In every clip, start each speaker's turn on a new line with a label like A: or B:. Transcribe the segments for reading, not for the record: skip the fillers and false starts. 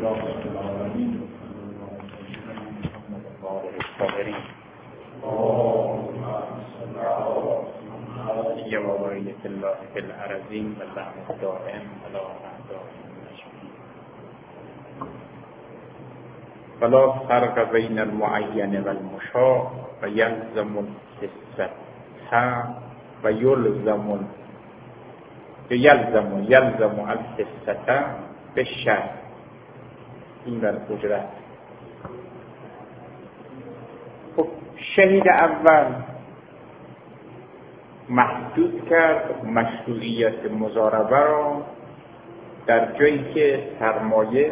A: لله رب العالمين محمد وآله الطاهرين اللهم صل على سيما وبارك الله في الأرضين واللعنة الدائم على أعدائهم أجمعين. فلا فرق بين المعين والمشاع ويلزم الحسة ويلزم الحسة بالشرط این بر اجرت. خب شهید اول محدود کرد مشروعیت مضاربه را در جایی که سرمایه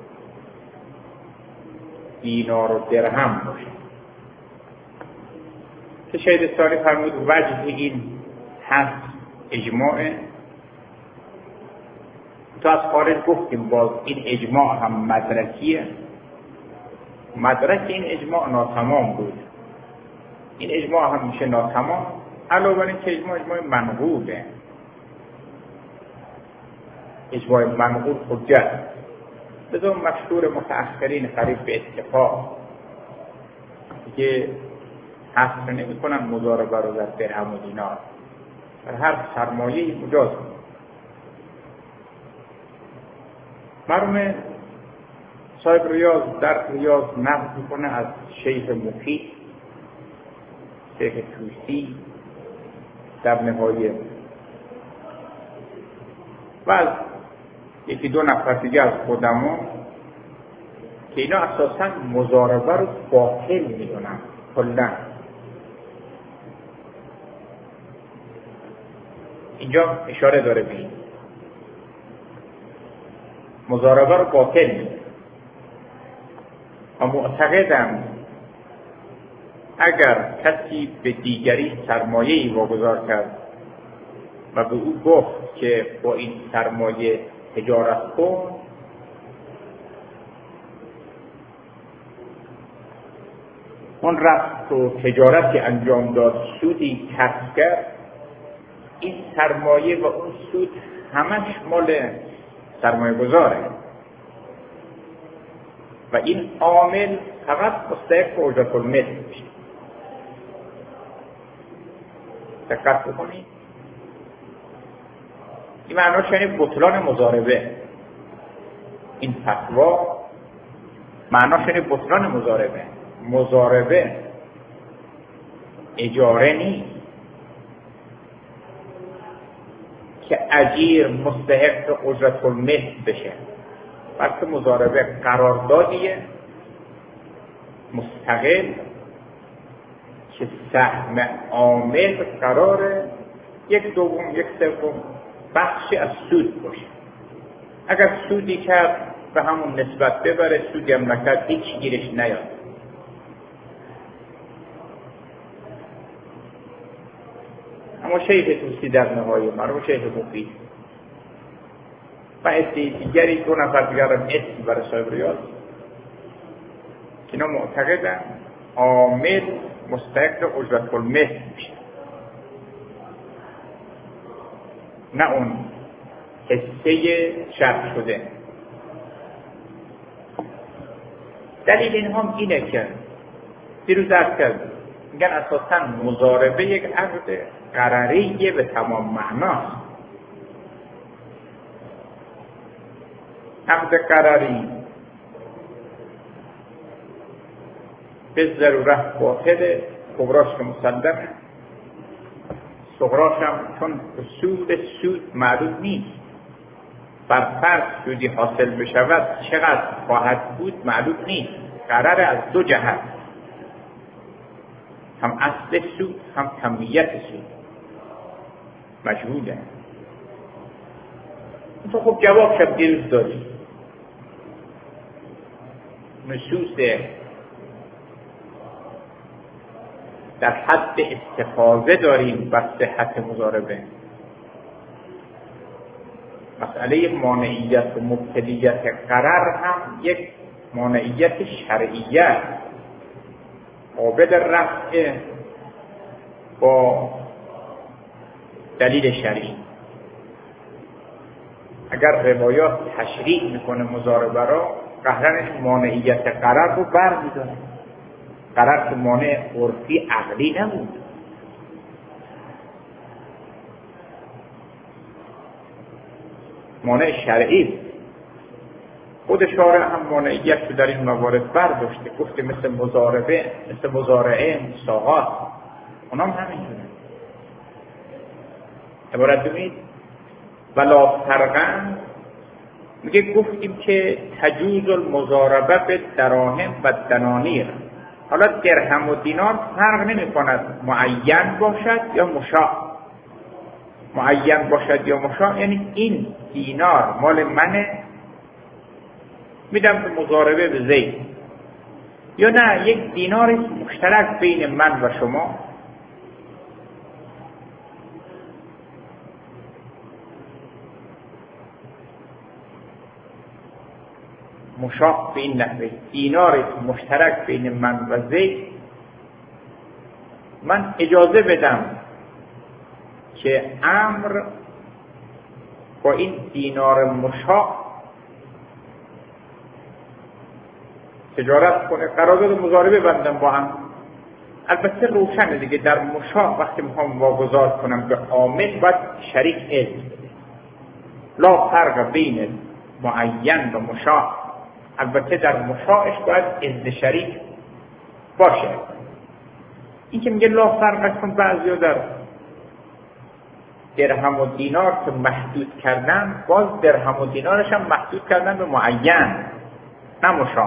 A: دینار و درهم باشه. که شهید ثانی فرمود وجه این هست اجماعه. تو از خارج گفتیم باز این اجماع هم مدرکیه. مدرک این اجماع ناتمام بود. این اجماع هم میشه ناتمام علاوه بر اینکه اجماع منقوله. اجماع منقول حجت. لذا مشهور متأخرین قریب به اتفاق که حصر نمی کنن مضاربه رو در درهم و دینار، در هر سرمایه‌ای مجاز کنن. مرحوم صاحب ریاض در ریاض نقل میکنه از شیخ مفید، شیخ توسی در نهایه و از یکی دو نفر دیگه از قدما که اینا اساساً مضاربه رو باطل میدونن کلاً. اینجا اشاره داره به این مضاربه رو باطل میدونن و معتقدم اگر کسی به دیگری سرمایه‌ای واگذار کرد و به او گفت که با این سرمایه تجارت کن، اون رفت و تجارتی انجام داد، سودی کسب کرد، این سرمایه و اون سود همش مال سرمایه گذاره و این عامل فقط مستحق اجرت المثل میشه. دقت بکنید، این معناش یعنی بطلان مضاربه. این فتوا معناش یعنی بطلان مضاربه. مضاربه اجاره نیست که اجیر مستحق اجرت المثل بشه، بلکه مضاربه قراردادیه مستقل که سهم عامل قراره یک دوم یک سوم بخشی از سود باشه. اگر سودی کرد به همون نسبت ببره، سودی هم نکرد هیچ گیرش نیاد. اما شیخ توسی در نهایه مرحوم شیخ مفید و دیگری دو نفر دیگر هم اسم برای صاحب ریاض که اینا معتقدن عامل مستحق اجرت المثل میشه، نه اون حصه شرط شده. دلیل این هم اینه که دیروز عرض کردم میگن اساساً مضاربه یک عقد قرریه به تمام معناست. عقد قرری به ضرورت باطله، کبراش که مسلمه، صغراش هم چون سود معلوم نیست. بر فرض سودی حاصل بشود چقدر خواهد بود معلوم نیست. قرار از دو جهت، هم اصل سود هم کمیت سود مجهوله. تو خب جواب شب دیروز داری. نصوص در حد استفاده داریم بر صحت مضاربه. مسئله مانعیت و مبتلیت قرار هم یک مانعیت شرعیه قابل رفع با دلیل شرعی. اگر روایات تشریح میکنه مضاربه را، قهرنش مانعیت قرار رو بر می‌داره. قرار که مانع عرفی عقلی نبود، مانع شرعی. خود شارع هم مانعیت رو در این موارد برداشته، گفته مثل مضاربه، مثل مزارعه، مساقات، اونام همینجوره. عبارت ببینید ولا فرقن، میگه گفتیم که تجوز المضاربه به دراهم و دنانیر. حالا درهم و دینار فرق نمی کند معین باشد یا مشاع. معین باشد یا مشاع یعنی این دینار مال منه، میدم به مضاربه به زید، یا نه یک دینار مشترک بین من و شما. مشاع به این نحوه، دینار مشترک بین من و زید، من اجازه بدم که امر با این دینار مشاع تجارت کنه، قرارداد مضاربه بندم با هم. البته روشنه دیگه در مشاع وقتی میخوام واگذار کنم به عامل باید شریک اذن بده. لا فرق بین معین و مشاع. البته در مشاعش باید اذن شریک باشه. این که میگه لا فرق کن، بعضیا در درهم و دینار که محدود کردن، باز درهم و دینارش هم محدود کردن به معین نه مشاع.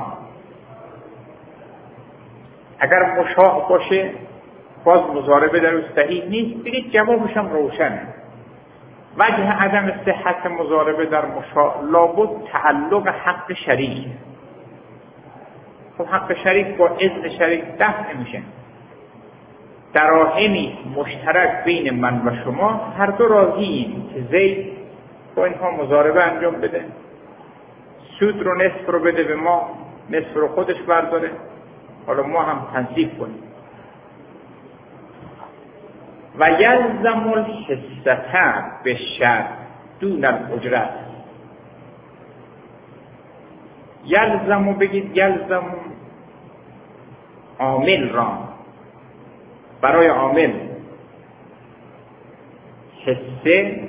A: اگر مشاع باشه باز مضاربه در صحیح نیست. بگید جوابش هم روشنه. وجه عدم صحت مضاربه در مشاع لابد تعلق حق شریک. خب حق شریک با اذن شریک دفع میشه. دراهمی مشترک بین من و شما، هر دو راضییم که زید با اینها مضاربه انجام بده، سود رو نصف رو بده به ما، نصف رو خودش برداره، حالا ما هم تنصیب کنیم. و یلزم الحصة بالشرط دون الاجرت. یلزم، بگید یلزم عامل را، برای عامل حصه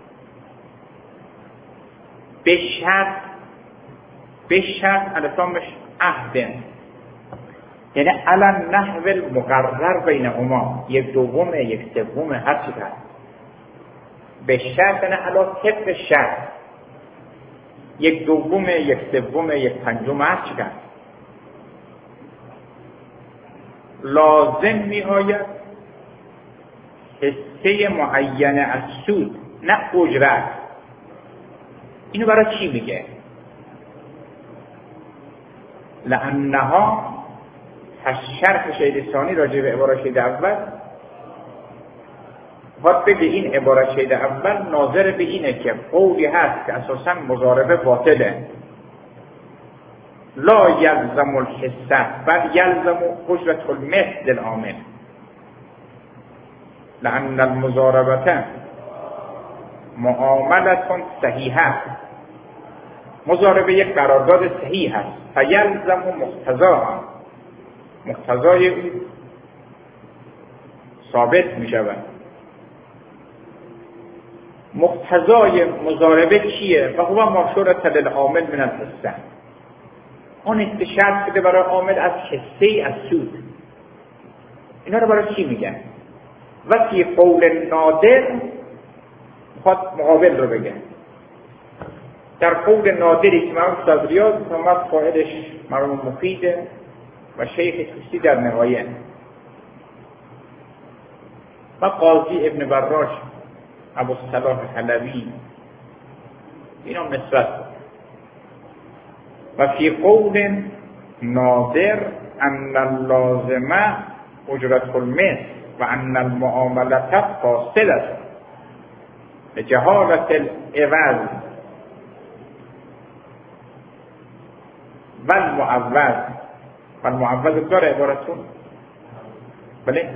A: به شرط، به شرط الفامش عهده، یعنی علی نحو المقرر بینهما، یک دومه یک سومه هر چی هست. به شرط یعنی علی طبق شرط، یک دومه یک سومه یک پنجمه هر چی هست. لازم می آید حصه معینه از سود، نه اجرت. اینو برای چی میگه؟ لانها شرح شهید ثانی راجع به عبارت شهید اول، باید بگه این عبارت شهید اول ناظر به اینه که قولی هست که اساسا مضاربه باطله. لا یلزم الحصة بل یلزم اجرت المثل العامل، لأن المضاربة معاملة صحیحه. مضاربه یک قرارداد صحیح است. فیلزم مقتضاها، مقتضای اون ثابت می شود. مقتضای مضاربه چیه؟ و هو ماشورة للعامل من الحصة، اون است شرط بده برای عامل از حصه از سود. اینا رو برای چی میگن؟ و فی قول نادر خود مقابل رو بگن. در قول نادری که مرحوم استاد ریاض محمد قائلش مرحوم مفیده و شیخ توسی در نهایه و قاضی ابن براش ابوالصلاح حلبی، اینا نسبت. و فی قول نادر ان اللازمه اجرت المثل و ان المعاملة فاصلة لجهالة العوض و المعوض. و المعوض داره عبارتون؟ بله؟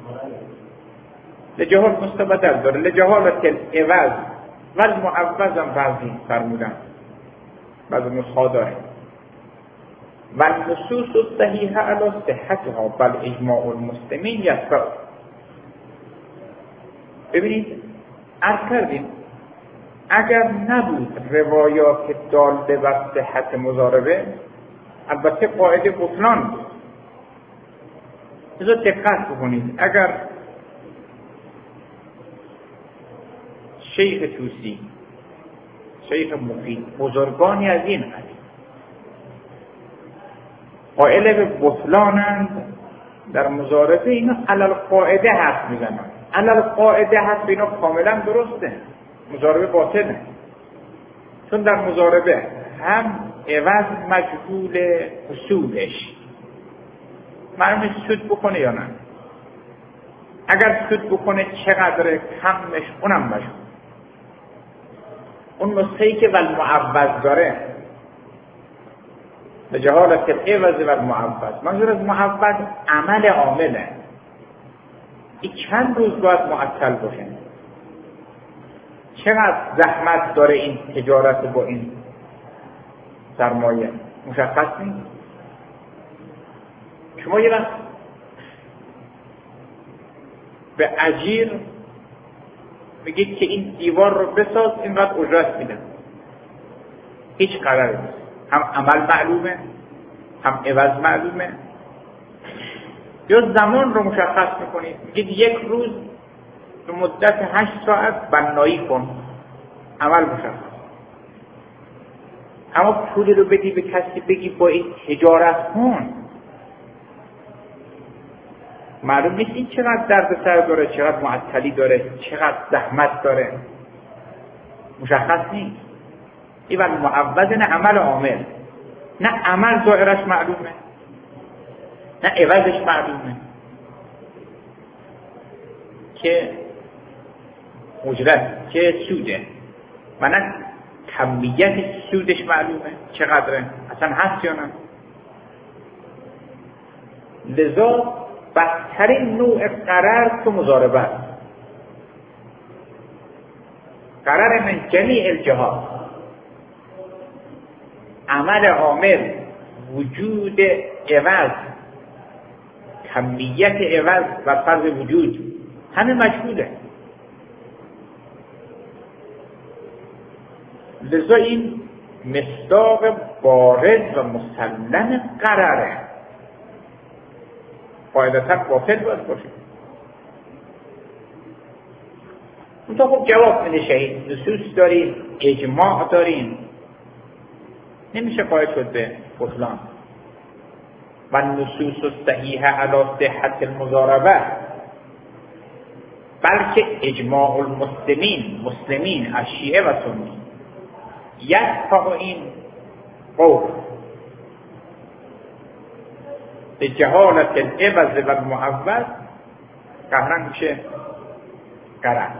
A: لجهال مستبدل داره، لجهالة العوض و المعوض هم بعضی فرمودن، بعضی نسخه داره. و النصوص الصحیحه علی صحتها بل اجماع المسلمین یتبع. ببینید عرض کردیم اگر نبود روایات داله بر صحت مضاربه، البته قاعده بطلان بود. لذا دقت بکنید، اگر شیخ طوسی، شیخ مفید، بزرگانی از این قبیل قائل به بطلانند در مضاربه، اینا علل قاعده حرف میزنند. علل قاعده حرف اینا کاملا درسته، مضاربه باطله. چون در مضاربه هم عوض مجهول حصولش، معلومه سود بکنه یا نه. اگر سود بکنه چقدر کمش اونم مجهول. اون نسخه‌ای که والمعوض داره به جهالت العوض والمعوض، منظور از معوض عمل عامله. این چند روز باید معطل باشه، چقدر زحمت داره این تجارت با این سرمایه، مشخص نیست. شما یه وقت به اجیر میگید که این دیوار رو بساز، اینقدر اجرت میدن، هیچ قراری نیست. هم عمل معلومه، هم عوض معلومه. یا زمان رو مشخص میکنید، میگید یک روز به مدت 8 ساعت بنایی کن، عمل مشخص. اما پولی رو بدی به کسی بگی با این تجارت کن، معلوم نیست این چقدر دردسر داره، چقدر معطلی داره، چقدر زحمت داره، مشخص نیست. این ولی معوض نه عمل عامل، نه عمل ظاهرش معلومه، نه عوضش معلومه که اجرت که سوده، و نه کمیت سودش معلومه چقدره، اصلا هست یا نه. لذا بدترین نوع قرار تو مضاربه است. قرار من جمیع الجهات، عمل عامل، وجود عوض، کمیت عوض و فرض وجود همه مجهوله. لذا این مصداق بارز و مسلم قراره، قاعدتا باطل باید باشه. اون خب جواب میده شهید، نصوص داریم، اجماع داریم، نمیشه قائل شد به بطلان. و نصوص الصحیحه علی صحت المضاربه، بلکه اجماع مسلمین از شیعه و سنی یدفع این قول به جهالت العوض و المعوض، قهرن میشه قرن.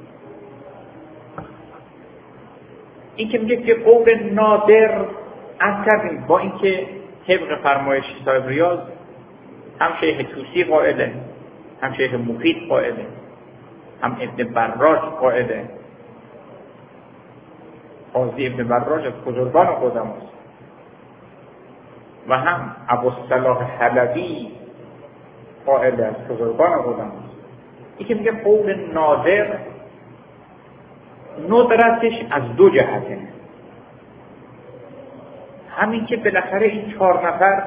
A: این که میگه که قول نادر از کردیم، با اینکه طبق فرمایش صاحب ریاض هم شیخ طوسی قائله، هم شیخ مفید قائله، هم ابن براج قائله. قاضی ابن براج از بزرگان قدماست و هم ابوالصلاح حلبی قائل از بزرگان قدماست. این که میگه قول نادر، ندرتش از دو جهته. همین که بالاخره این 4 نفر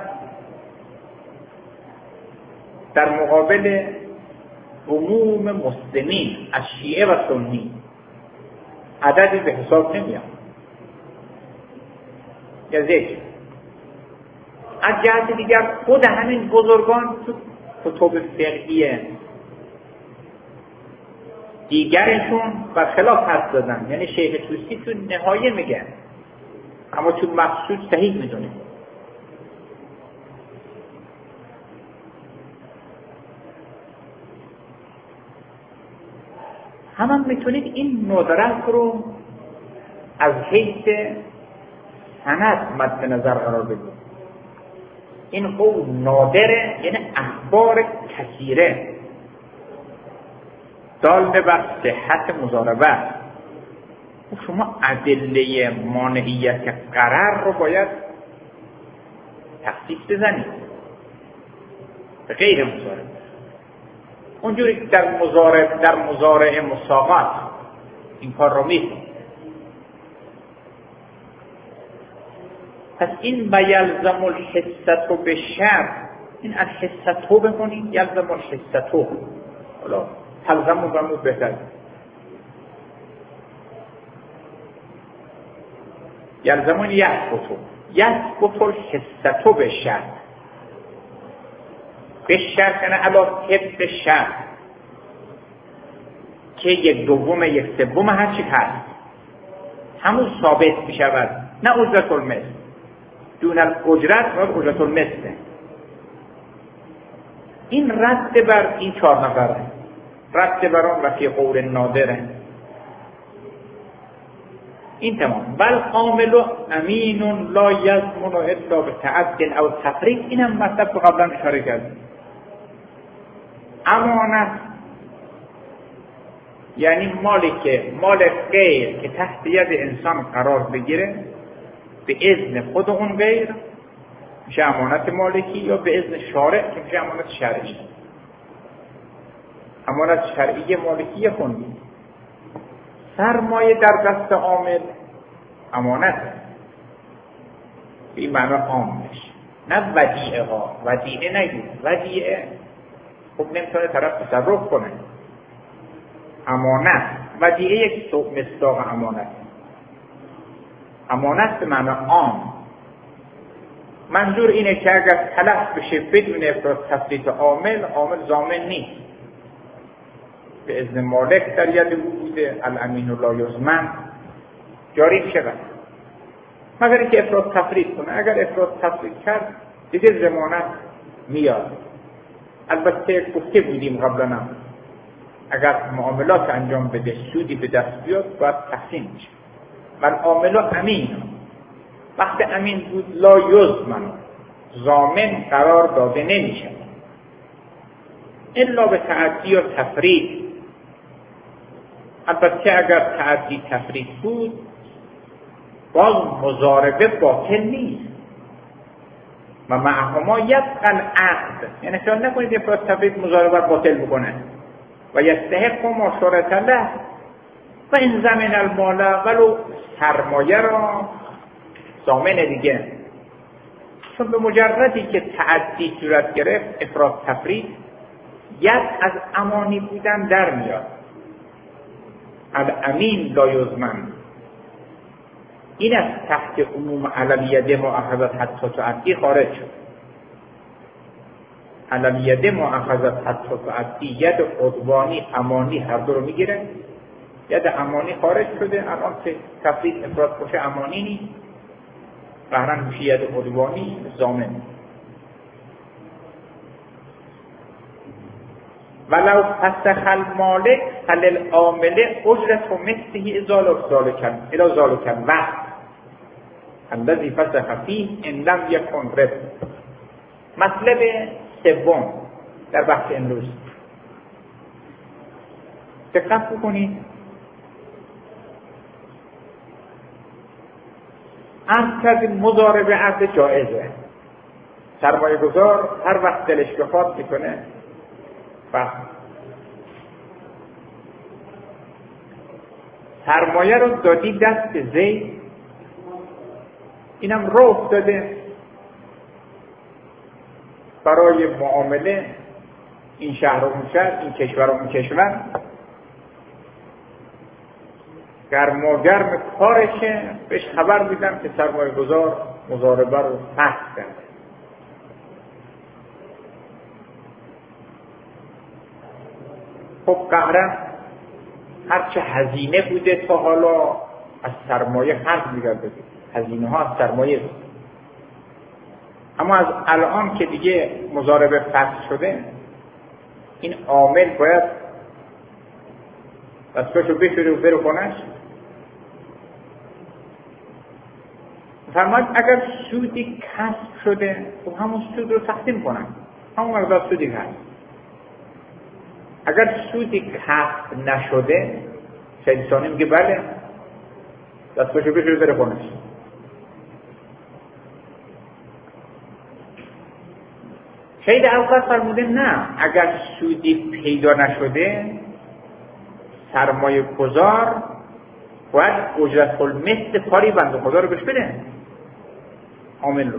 A: در مقابل عموم مسلمین از شیعه و سنی عددی به حساب نمیاد. یا ذکر از جهت دیگر خود همین بزرگان تو کتب فقهی دیگرشون برخلاف حد دادن. یعنی شیخ طوسی تو نهایه میگه، اما تو مقصود صحیح میدونه. هم میتونید این ندرت رو از حیث سند مد نظر قرار بدید. این قول نادره، یعنی اخبار کثیره دال بر صحت مضاربه. شما ادله مانعیت قرار رو باید تخصیص بزنید به غیر مضارب. اونجوری که در مضارع مساقات این کار رو میکنید. پس این و یلزم الحصة بالشرط، این الحصة بکنید، یلزم الحصة، حالا تلزم و بمود بهتر، یلزمون یثبت الحصة بالشرط، به شرط یعنی علی طبق شرط که یک دوم یک سوم هر چی هست همون ثابت می شود، نه اجرت المثل. دون الاجرت و اجرت المثل. این رد بر این 4 نفره، رد بر اون و فی قول نادره. این تمام. بل عامل امین لا یضمن الا بتعد او تفریق. اینم مطلب رو قبلا اشاره کردیم. امانت یعنی مال غیر که تحت ید انسان قرار بگیره به اذن خود اون غیر میشه امانت مالکی، یا به اذن شارع که میشه امانت شرعی. امانت شرعی مالکی خوندیم. سرمایه در دست عامل امانت به این معنی عامش، نه ودیعه ها. ودیعه نگید، ودیعه خب نمیتونه طرف تصرف کنه. امانت، ودیعه یک مصداق امانت. امانت به معنی عام. منظور اینه که اگر تلف بشه بدون افراد تفریط عامل ضامن نیست. به اذن مالک در ید او بوده، الامین لا یضمن، جاری میشه مگر اینکه افراد تفریط کنه. اگر افراد تفریط کرد دیگه ضمانت میاد. البته گفته بودیم قبلا اگر معاملات انجام بده سودی به دست بیاد باید تقسیم میشه. من عامل امین، وقت امین بود لا یضمن، ضامن قرار داده نمیشه الا به تعدی و تفریط. البته اگر تعدی تفریط بود باز مضاربه باطل نیست. و معهما یبقى العقد، یعنی خیال نکنید افراد تفریط مضاربه باطل بکنه. و یستحق ما شرط له و این زمین المال، ولو سرمایه را ضامن دیگه. چون به مجردی که تعدی صورت گرفت افراد تفریط، ید از امانی بودن در میاد. الامین لا یضمن، این از تحت عموم علویده مؤاخذت حتی تعدی خارج شد. علویده مؤاخذت حتی تعدی ید عدوانی امانی هر دو رو میگیره. ید امانی خارج شده، الان که تفریط افراد باشه امانی نیست، بهرن میشه ید عدوانی ضامن. ولو فسخ المالک فللعامل اجرت و مثله الى ذلك الوقت الذی فسخ فیه ان لم یکن ربح. مطلب سوم در بحث امروز دقت بکنید. عرض کردیم مضاربه عقد جائزه. سرمایه گذار هر وقت دلش بخواد میکنه. سرمایه رو دادی دست زید، اینم راه افتاده برای معامله این شهر و اون شهر، این کشور و اون کشور. گرم کارشه، بهش خبر میدم که سرمایه گذار مضاربه رو فسخ کرده. خب قهرن هرچه هزینه بوده تا حالا از سرمایه خرج می‌گرده، هزینه ها از سرمایه بود. اما از الان که دیگه مضاربه فسخ شده، این عامل باید دستاشو بشوره و بره خونش. فرماید اگر سودی کسب شده خب همون سود رو تقسیم کنن، همون مقدار سودی هست. اگر سودی کسب نشده شهیدستانی میگه بله دستاشو بشوره بره خونش. شهید اول فرموده نه، اگر سودی پیدا نشده سرمایه گذار باید اجرت المثل کاری بنده خدا رو بهش بده، عامل رو.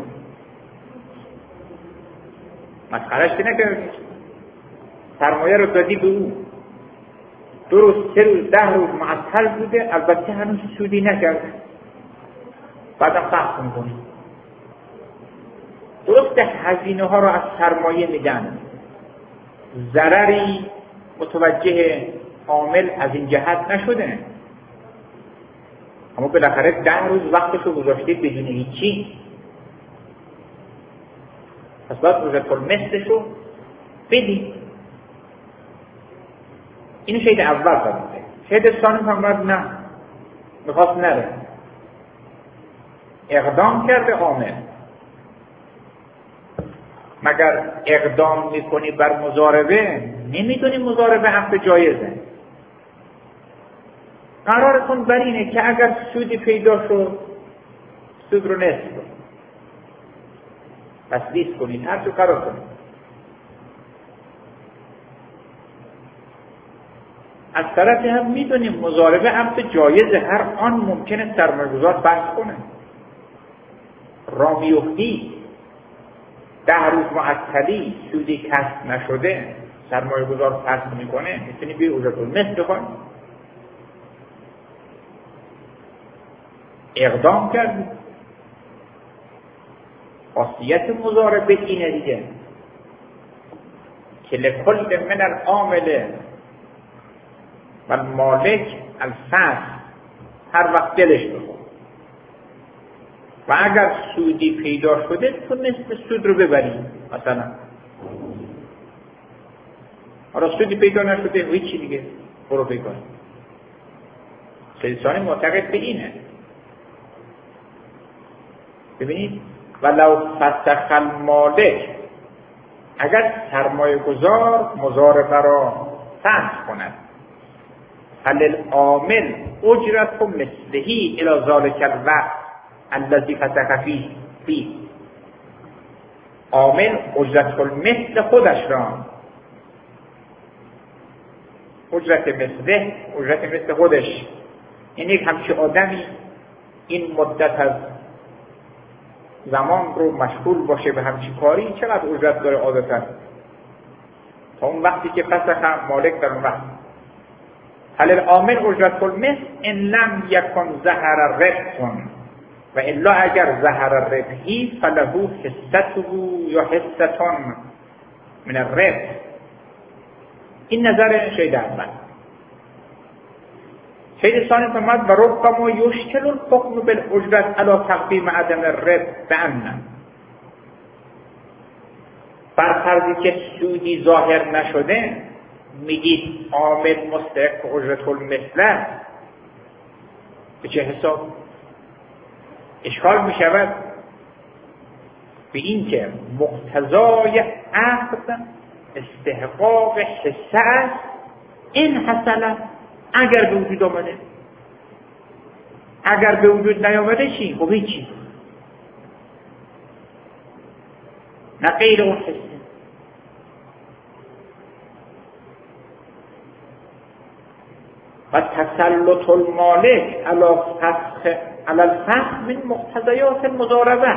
A: مسخرهش که نکنید، سرمایه رو دادی به او، 2 روز 3 روز 10 روز معطل بوده، البته هنوز سودی نکرده، بعدم فحص میکنی. درست هزینه ها رو از سرمایه میدن، ضرری متوجه عامل از این جهت نشده، اما بالاخره 10 روز وقتش رو گذاشته بدون هیچی، پس باید اجرت المثلش رو بدی. اینو شهید اول فرموده. شهید ثانی فرمود نه، میخواست نره، اقدام کرده عامل. مگر اقدام میکنی بر مضاربه، نمیدونی مضاربه عقد جایزه. قرارتون بر اینه که اگر سودی پیدا شد سود رو نصف کن، تسلیس کنید، هر چه قرار کنید. از طرفی هم میدونیم مضاربه عقد جایزه، هر آن ممکنه سرمایه‌گذار بحث کنه. رامیوختی 10 روز معطلی سودی کسب نشده سرمایه‌گذار فسخ میکنه، میتونی بی اجرت المثل بخوای. اقدام کردی. خاصیت مضاربه اینه دیگه که لکل من العامل و مالک الفسخ، هر وقت دلش بخواد و اگر سودی پیدا شده تو نصف سود رو ببری. مثلا حالا سودی پیدا نشده هیچی دیگه، برو پیدا. شهید ثانی معتقد به اینه. ببینید ولو فسخ المالک، اگر سرمایه گذار مضاربه را فسخ کند، فللعامل اجرت مثلهی الی ذلک الوقت الذی فسخ فیه، عامل اجرت المثل خودش را، اجرت مثل خودش، یعنی یک همچه آدمی این مدت از زمان رو مشغول باشه به همچی کاری، چقدر اجرت داره عادتا تا اون وقتی که فسخ مالک در اون وقت. فللعامل اجرت المثل ان لم یکن ظهر الربح، و الا اگر ظهر الربحی فله حصته یا حصتون من الربح. این نظر شهید اول. شهید ثانی فرمود و ربما یشکل الحکم بالاجرت علی تقدیم عدم الربح بأن، بر فرضی که سودی ظاهر نشده میگید عامل مستحق اجرت المثل، به چه حساب؟ اشکال می شود به این که مقتضای عقد استحقاق حصه است این حصله اگر به وجود آمده. اگر به وجود نیامده چی؟ خب هیچی، نه غیر اون حصه. و تسلط المالک علی الفسخ من مقتضیات المضاربه،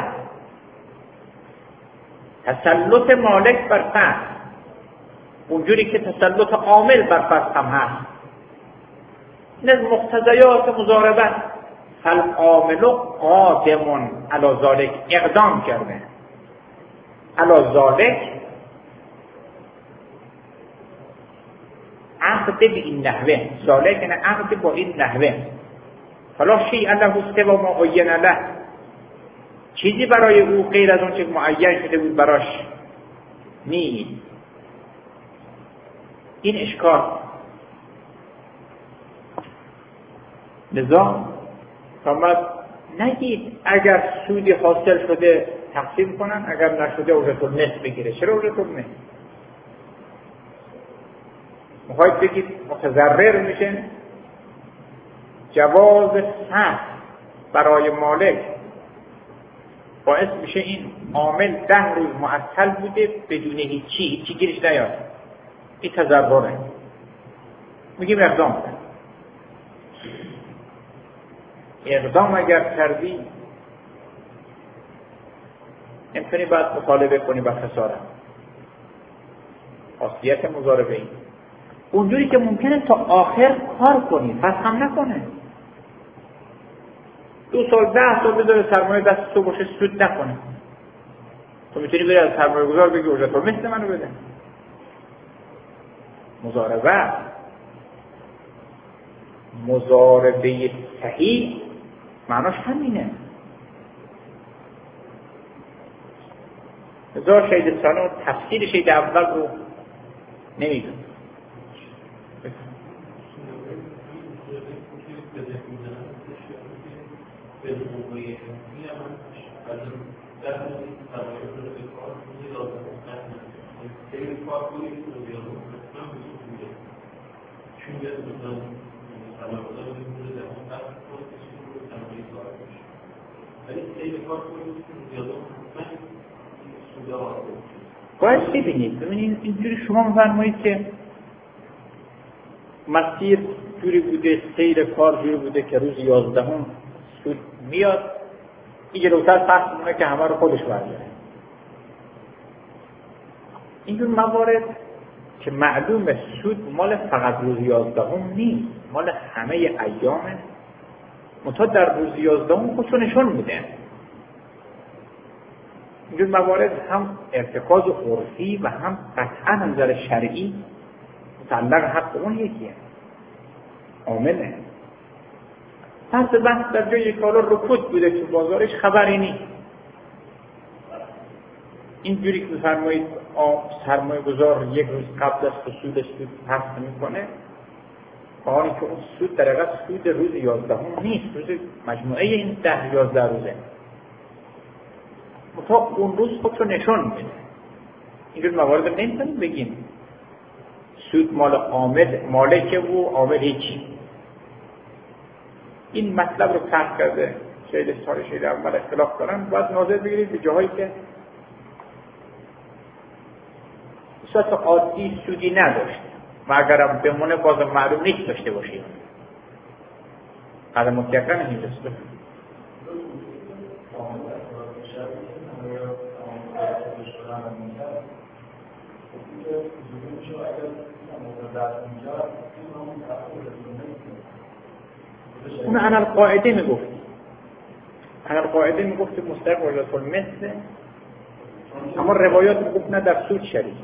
A: تسلط مالک بر فسخ اونجوری که تسلط عامل بر فسخ هم هست، این از مقتضیات مضاربه. فالعامل قادم علی ذلک، اقدام کرده علی ذلک، عقد به این نحوه، ذلک یعنی عقد با این نحوه. فلا شیء له سوى ما عین له، چیزی برای او غیر از اون چه معین شده بود براش نیست. این اشکال. لذا فرمود نگید اگر سودی حاصل شده تقسیم کنن، اگر نشده اجرت المثل بگیره. چرا اجرت المثل؟ میخواید بگید متضرر میشه؟ جواز فسخ برای مالک باعث میشه این عامل 10 روز معطل بوده بدون هیچی گیرش نیاد. این تضرره. میگیم اقدام کن. اقدام اگر کردی نمیتونی باید مطالبه کنی با خسارت. خاصیت مضاربه این اونجوری که ممکنه تا آخر کار کنی پس هم نکنه. 2 سال 10 سال بذاره سرمایه دست تو باشه سود نکنه. تو میتونی بری از سرمایه گذار بگی اجرت مثل منو بده. مضاربه صحیح معناش همینه. هزار شهید ثانی تفسیر شهید اول رو نمیدون. باید ببینید اینجوری شما می‌فرمایید که مسیر جوری بوده، سیر کار جوری بوده که روز 11 سود میاد. این جلوتر پس میمونه که همه رو خودش برداره. اینجور موارد که معلومه سود مال فقط روز 11 نیست، مال همه ایامه. منتها در روز 11 خودشو نشون میده. اینجور موارد هم ارتکاز عرفی و هم قطعا نظر شرعی متعلق حق اون یکیه، عامله. پس بحث در جای کالا رکود بوده تو بازارش خبری نیست. اینجوری که فرمایید سرمایه گذار یک روز قبل از سودش سود پخش میکنه، حالی که اون سود در حقیقت سود روز 11 نیست، روز مجموعه این 10-11 روزه. تا اون روز خود رو نشون میده. اینجور موارد رو نمیتونیم بگیم سود مال عامل مالکه و عامل هیچی. این مطلب رو طرح کرده شهید اول اختلاف کنن، باید ناظر بگیرید به جاهایی که صورت عادی سودی نداشت و اگرم بمونه باز معلوم نیست داشته باشید. قدر متیقن نمیرسه. اون عن القاعده میگفت. عن القاعده میگفت مستحق وجهت المثل، اما روایات میگفت نه در سود شریکه.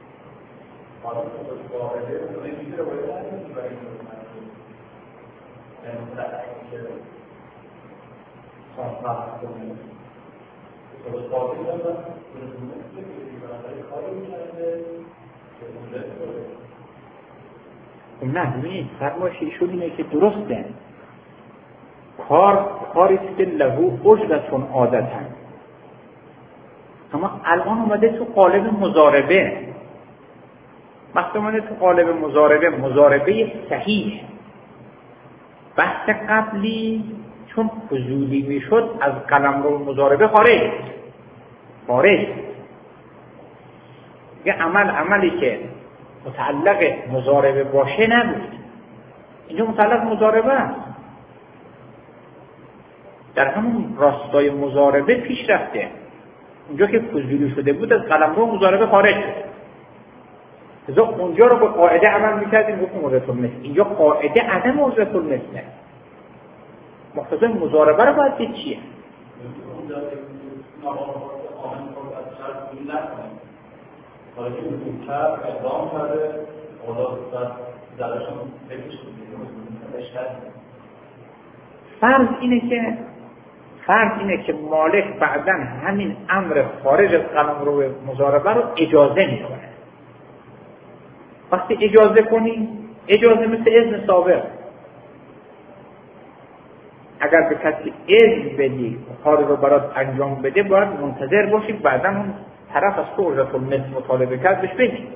A: نه ببینید فرمایش ایشون اینه که درسته کاریست که لهو اجرتون عادتن، اما الان اومده تو قالب مضاربه. وقتی اومده تو قالب مضاربه صحیح. بحث قبلی چون فضولی میشد از قلمرو مضاربه خارج. یه عملی که متعلق مضاربه باشه نبود. اینجا متعلق مضاربه است. در همون راستای مضاربه پیش رفته. اونجا که فضولی شده بود از قلمرو مضاربه خارج شد. لذا اونجا رو به قاعده عمل میکردیم گفتیم اجرت المثل. اینجا قاعده عدم اجرت المثل. مقتضای مضاربه رو باید دید چیه؟
B: حالا که بودیم کرد، اقدام کرده، خدا درشان فکرش
A: فرض اینه که مالک بعداً همین امر خارج از قلمرو مضاربه رو اجازه میکنه. وقتی اجازه کنی، اجازه مثل اذن سابق. اگر به کسی اذن بدی کار رو برات انجام بده، باید منتظر باشی بعداً اون طرف از تو اجرت المثل مطالبه کرد بهش بگی.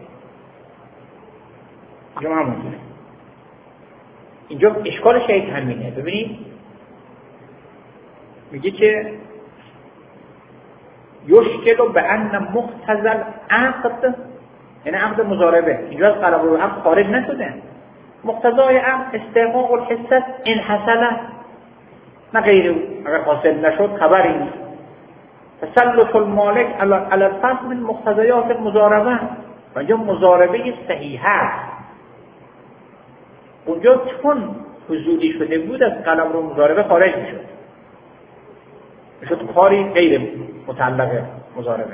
A: اینجا همونه. اینجا اشکال شهید همینه. ببینید میگه که یشکل به ان مقتضی العقد، یعنی عقد مضاربه اینجا از قلمرو عقد خارج نشده، مقتضای عقد استحقاق الحصه ان حصل نه غیر او، اگر حاصل نشد خبری نیست. تسلط المالک علی الفصل من مقتضیات المضاربه، و اینجا مضاربه صحیحه است. اونجا چون حضوری شده بود از قلمرو مضاربه خارج میشد کاری غیر متعلق مضاربه.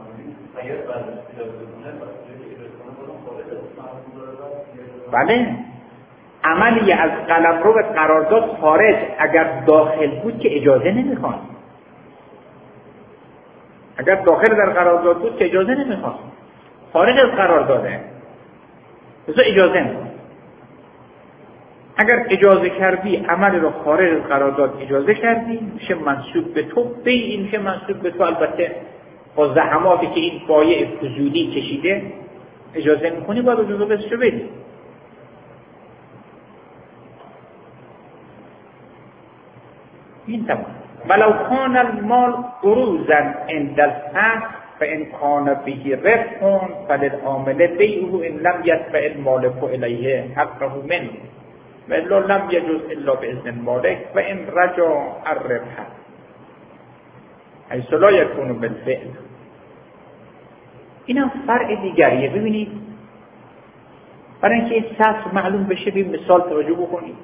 A: بله، عملی از قلمرو به قرارداد خارج اگر داخل بود که اجازه نمیخواد، اگر داخل در قرارداد بود که اجازه نمیخواد، خارج از قرارداده بذار اجازه نمیخواد. اگر اجازه کردی عمل رو خارج از قرارداد اجازه کردی میشه منسوب به تو، این میشه منسوب به تو، البته با زحماتی که این بایع فضولی کشیده اجازه میکنی باید اجازه بسشو بدی. این تمام. ولو کان المال قروضا عند الفسخ فان کان به رفع فللعامل بیعه ان لم يدفع المالك الیه حقه منه والا لم يجوز الا باذن المالك وان رجع الربح حيث لا يكون بالفعل. این هم فرع دیگریه. ببینید برای اینکه این سطح معلوم بشه بیم مثال توجه بکنید.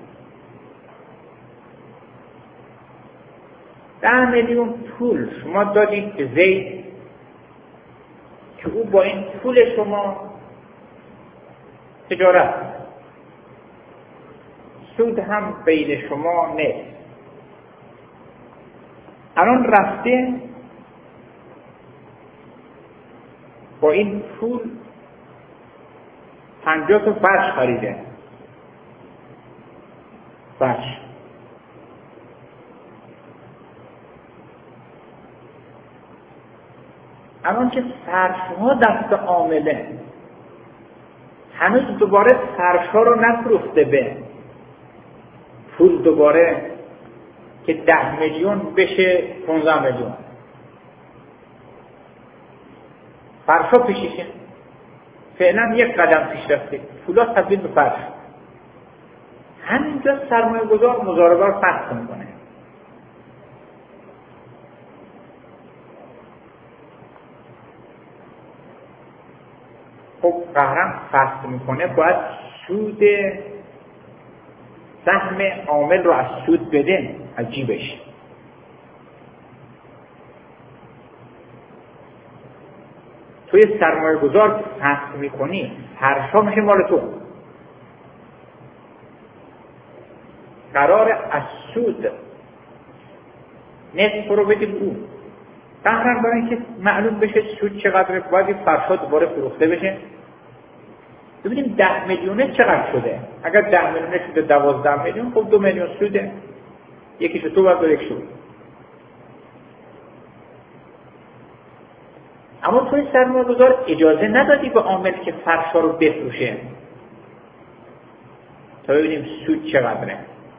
A: 10 میلیون پول شما دادید به زید که او با این پول شما تجارت، سود هم بین شما نیست. الان رفته با این پول 50 تا فرش خریده. فرش الان که فرش‌ها دست عامله، هنوز دوباره فرش‌ها رو نفروخته به پول دوباره که 10 میلیون بشه 15 میلیون. فرش‌ها پیششه، فعلا یک قدم پیش رفته، پولا تبدیل به فرش. همینجا سرمایه گذار مضاربه رو فسخ میکنه. خب قهرم فسخ میکنه باید سود سهم عامل رو از سود بده از جیبش. توی سرمایه گذار فسخ میکنی هرشا میشه مال تو، قرار از سود نصف رو بدی او. قهرم برای اینکه معلوم بشه سود چقدره باید این فرشا دوباره فروخته بشه. ببینیم 10 میلیونه چقدر شده. اگر 10 میلیونه شده 12 میلیون، خب 2 میلیون سوده، یکیشو تو باید یک شد. اما توی سرمایه گذار اجازه ندادی به عامل که فرشا رو بفروشه تا ببینیم سود چقدره.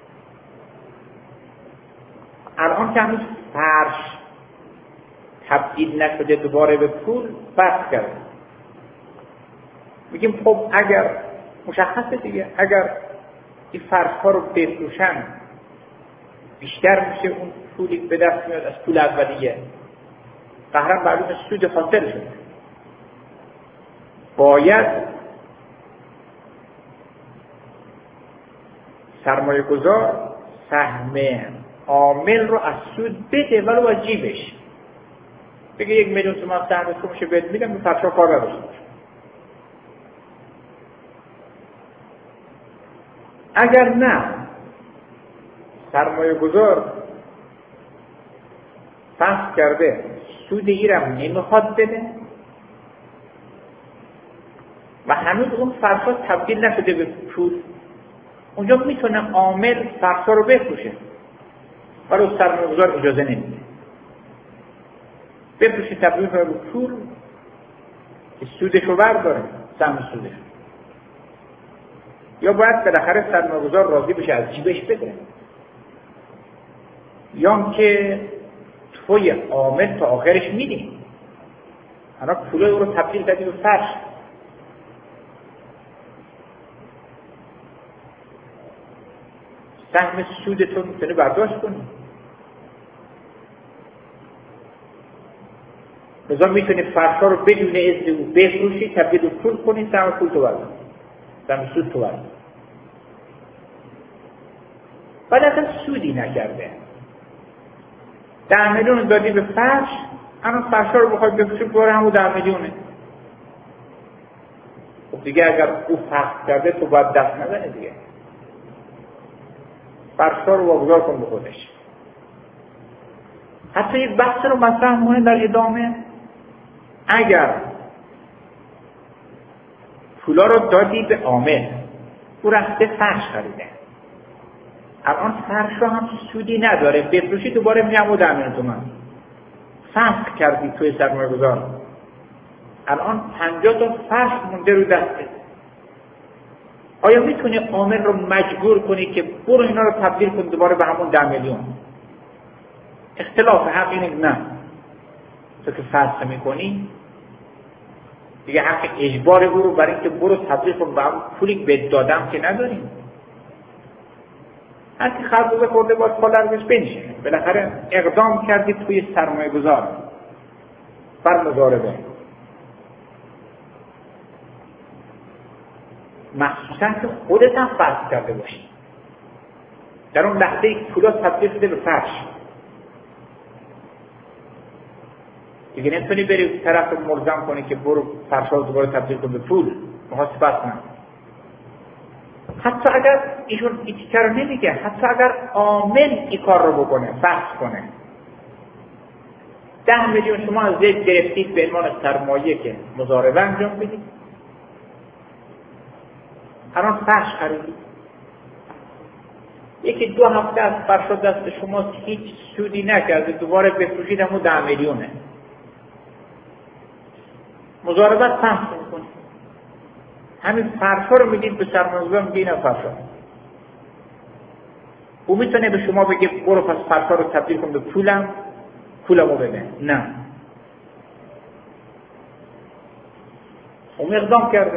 A: الان که هنوز فرش تبدیل نشده دوباره به پول بس کرده، میگیم خب اگر مشخصه دیگه، اگر این فرش‌ها رو بفروشن بیشتر میشه اون پولی به دست میاد از پول اولیه. قهرم معلوم سود حاصل شد، باید سرمایه گذار سهم عامل رو از سود بده ولو از جیبش. بگه 1 میلیون تومان سهم تو میشه بهت میدم، به فرش‌ها کار نداشته باشه. اگر نه سرمایه گذار فسخ کرده سود ایرم نمیخواد بده و هنوز اون فرشا تبدیل نشده به پول، اونجا میتونه عامل فرشا رو بفروشه ولی سرمایه گذار اجازه نمیده بفروشه، تبدیل کنه به پول که سودش رو برداره، سهم سودش. یا باید بالاخره سرمایه گذار راضی بشه از جیبش بده، یا که توی عامل تا آخرش میدی. الان پولای او رو تبدیل کردی به فرش. سهم سودتون میتونه برداشت کنی. لذا میتونی فرشا رو بدون اذن او بفروشی، تبدیل به پول کنی، سهم پول تو برداشت، سهم سود تو برداشت. بعد اصلا سودی نکرده. 10 میلیون دادی به فرش، الان فرشا رو بخوای بفروشی باره همون 10 میلیونه. خب دیگه اگر او فقط کرده تو باید دست نزنه دیگه. فرشا رو واگذار کن به خودش. حتی یک بحث رو مطرح می‌کنه در ادامه، اگر پولا رو دادی به عامل، او رفته فرش خریده، الان فرش رو هم سودی نداره، بفروشی دوباره میام 10 میلیون تومان فسخ کردی توی سرمایه گذار، الان 50 تا فرش مونده رو دسته. آیا میتونی عامل رو مجبور کنی که برو اینا رو تبدیل کن دوباره به همون 10 میلیون؟ اختلاف حق اینه نه. تو که فسخ میکنی دیگه حق اجبار او رو برای اینکه برو تبدیل کن به همون پولی که بهت دادم که نداریم. هر کی خربوزه خورده باید پا لرزش بنشینه. بالاخره اقدام کردی توی سرمایه گذار بر مضاربه، مخصوصا که خودت هم فسخ کرده باشی. در اون لحظه یک پولا تبدیل شده به فرش، دیگه نمیتونی بری طرف رو ملزم کنی که برو فرشا رو دوباره تبدیل کن به پول، محاسبت کن. حتی اگر ایشون این کار رو نمیگه، حتی اگر عامل این کار رو بکنه، فسخ کنه، 10 میلیون شما از زید گرفتید به عنوان سرمایه که مضاربه انجام بدید، الان فرش خریدید، یکی 2 هفته از فرشا دست شما هیچ سودی نکرده، دوباره بفروشید همون 10 میلیونه، مضاربت فسخ میکنید، همین فرشا رو میدید به سرمایه‌گذار، میگه اینا فرشا. او میتونه به شما بگه برو پس فرشا رو تبدیل کن به پولمو بده؟ نه، اون اقدام کرده.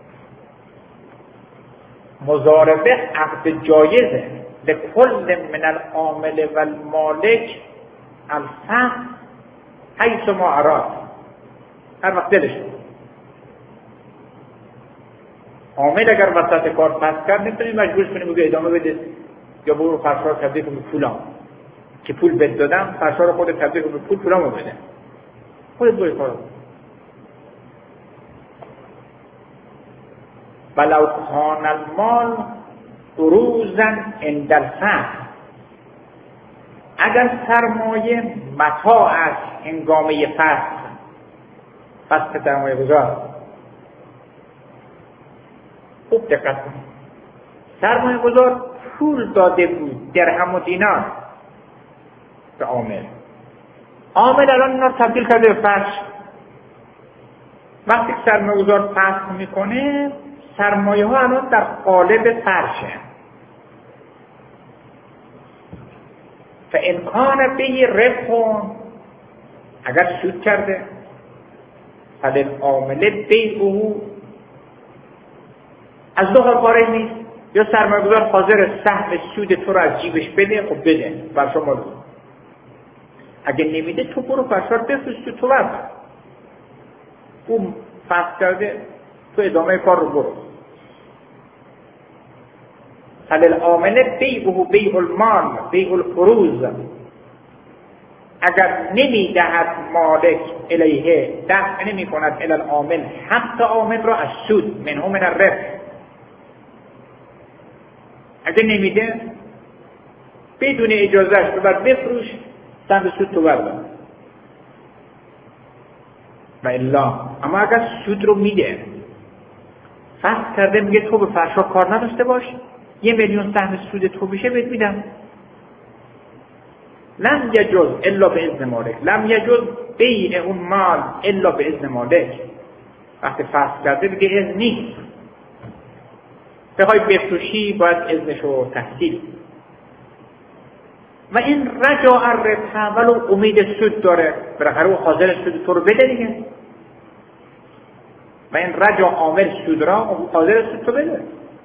A: مضاربه عقد جایزه، لکل من العامل و المالک الفسخ حیث ما اراد، هر وقت دلش بود. عامل اگر وسط کار فسخ کرد میتونی مجبورش کنی بگه ادامه بده یا برو فرشا رو تبدیل کن به پولام که پول بد دادم، فرشا رو خودت تبدیل کن به پولامو بده، خودت برو کارو. ولو کان المال قروضا عند الفسخ، اگر سرمایه متاع است هنگامه فسخ سرمایه گذار. خوب دقت کنید، سرمایه گذار پول داده بود، درهم و دینار به عامل الان اینا تبدیل کرده به فرش. وقتی که سرمایه گذار فسخ میکنه، سرمایه ها الان در قالب فرشه. فان کان به ربح، اگر سود کرده، فللعامل بیعه، از دو حال خارج نیست، یا سرمایه‌گذار حاضر سهم سود تو رو از جیبش بده، خب بده، فرشا مال تو. اگه نمیده تو برو فرشا رو بفروش تو بردار. اون فسخ کرده، تو ادامه کار رو برو. فللعامل بیعه بیع المال بیع القروض، اگر نمیدهد مالک الیه، دفع نمی کند الی العامل، حتی عامل را از سود، منه من الربح، اگه نمیده بدون اجازهش تو بر بفروش، سهم سود تو بردار. و الا، اما اگر سود رو میده، فسخ کرده، میگه تو به فرشا کار نداشته باش، 1 میلیون سهم سود تو بشه بهت میدم. لم یجوز الا به اذن مالک، لم یجوز بیع اون مال الا به اذن مالک. وقتی فسخ کرده دیگه اذن نیست، بخوای بفروشی باید اذنشو تحصیل. و این رجاء الربح، ولو امید سود داره، بالاخره او حاضر سود تو رو بده دیگه. و این رجع عامل سود را قادر سود تو بده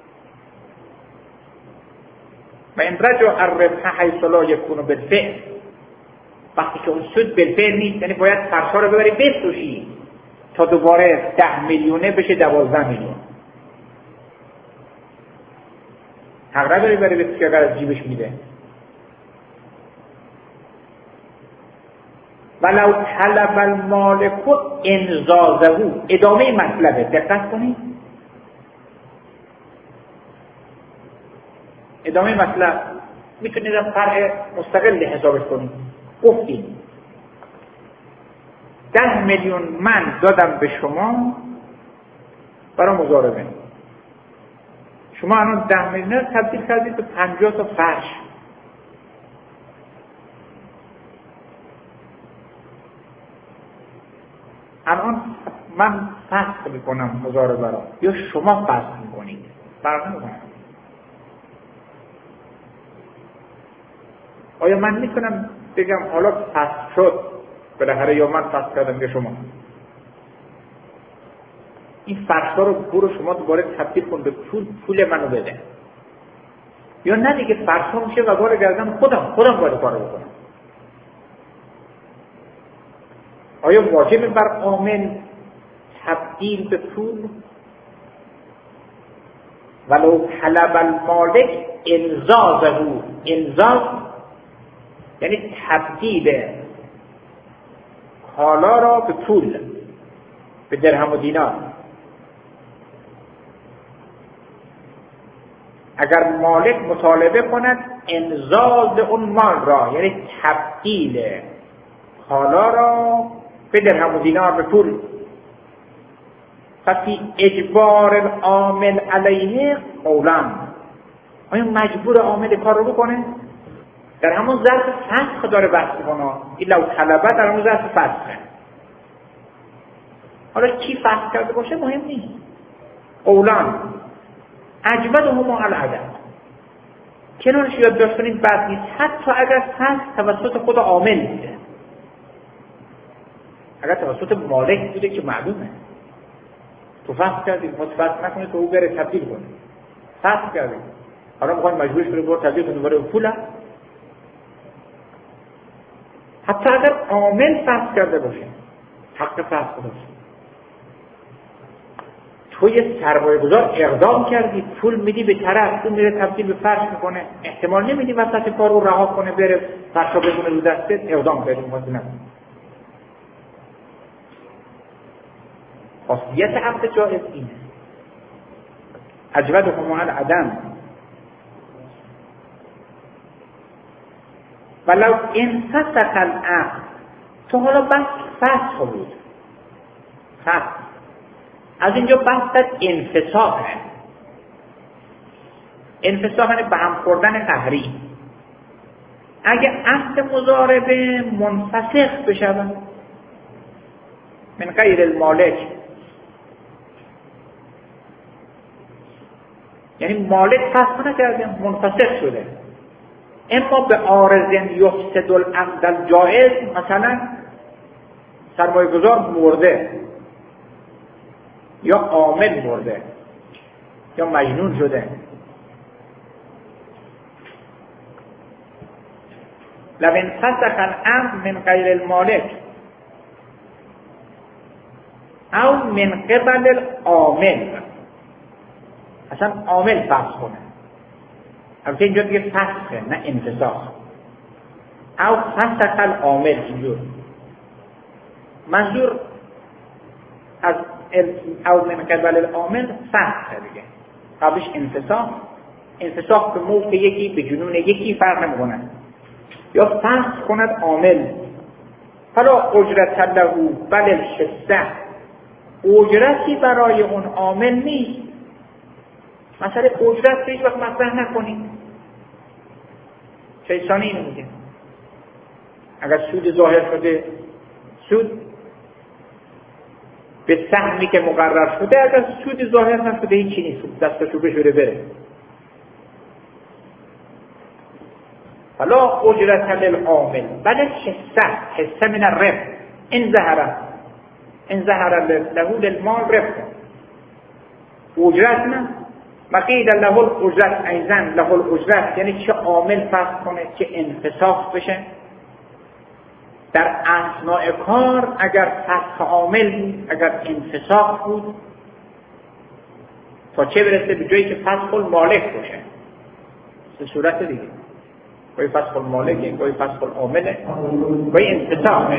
A: و این رجع الربح حیث لا یکون بالفعل. وقتی که اون سود بالفعل نیست، یعنی باید فرشا رو ببری بفروشی تا دوباره 10 میلیونه بشه 12 میلیون. حق نداری بری بفروشی اگر از جیبش میده. ولو طلب المالک انزازه، ادامه مطلبه، دقت کنید. ادامه مطلب میتونید از فرع مستقل حسابش کنید. گفتیم 10 میلیون من دادم به شما برای مضاربه، شما الان 10 میلیون رو تبدیل کردید به 50 تا فرش. الان من فسخ میکنم مضاربه را یا شما فسخ میکنید، فرق نمیکنه. آیا من میتونم بگم حالا فسخ شد بالاخره یا من فسخ کردم که شما این فرشا رو برو شما دوباره تبدیل کن به پول منو بده، یا نه دیگه فرشا میشه و بار گردن خودم باید کارو بکنم. آیا واجب بر عامل تبدیل به پول؟ ولو طلب المالک انزازه، انزاز یعنی تبدیل کالا را به پول، به درهم و دینار. اگر مالک مطالبه کند انزاز اون مال را، یعنی تبدیل کالا را به درهم و دینار، به پول، ففی اجبار العامل علیه قولان، آیا مجبور عامل کار رو بکنه؟ در همون ظرف فسخ داره بحث کنه. این لو طلبه در همون ظرف فسخه. حالا کی فسخ کرده باشه مهم نیست. قولان اجبرهما علی العدم، کنارش یادداشت کنید بد نیست، حتی اگر فسخ توسط خود عامل بوده. اگر توسط مالک بوده که معلومه تو فسخ کردید، متفسخ نکنید که او بره تبدیل کنه. فسخ کردید، حالا میخواید مجبورش کنید بره تبدیل کنید بره پول. حتی اگر عامل فسخ کرده باشه، حق فسخ داشت. تو یه سرمایه گذار اقدام کردی، پول میدی به طرف، پول میره تبدیل به فرش میکنه، احتمال نمیدی وسط کار رو رها کنه بره فرشا بگونه رو دستت، اقدام کردی میخواستی نکنه. خاصیت عقد جائز اینه. اجودهما علی العدم. ولو انفسخ العقد، تو حالا بحث فسخ بود، فسخ از اینجا بحث انفساخ. انفساخ یعنی به هم خوردن قهری. اگه عقد مضاربه منفسخ بشود من غیر المالک، یعنی مالک فسخ نکرده، منفسخ شده، اما به عارض یفسد العقد الجائز، مثلا سرمایه گذار مرده یا عامل مرده یا مجنون شده، لو انفسخ العقد من غیر المالک او من قبل العامل، اصلا عامل فسخ کنه. البته اینجا دیگه فسخه نه انفساخ. او فسخ العامل، اینجور منظور از او من قبل العامل فسخه دیگه، قبلش انفساخ به موت یکی به جنون یکی فرق نمیکنه. یا فسخ کند عامل، فلا اجرت له بل الحصه، اجرتی برای اون عامل نیست. مثلا اجرت رو هیچ وقت مطرح نکنید. شیطانی اینو میگه. اگر سود ظاهر شده، سود به سهمی که مقرر شده، اگر سود ظاهر نشده هیچی نیست، دستشو بشوره بره. فلا اجرت للعامل بل حصه من الربح ان ظهر له للمال ربح، اجرت نه. مقید له الاجرت ایزن له الاجرت یعنی چه عامل فسخ کنه چه انفساخ بشه. در اثناء کار اگر فسخ عامل بود، اگر انفساخ بود، تا چه برسه به جایی که فسخ المالک باشه. به صورت دیگه گاهی فسخ المالکه، گاهی فسخ العامله، گاهی انفساخه.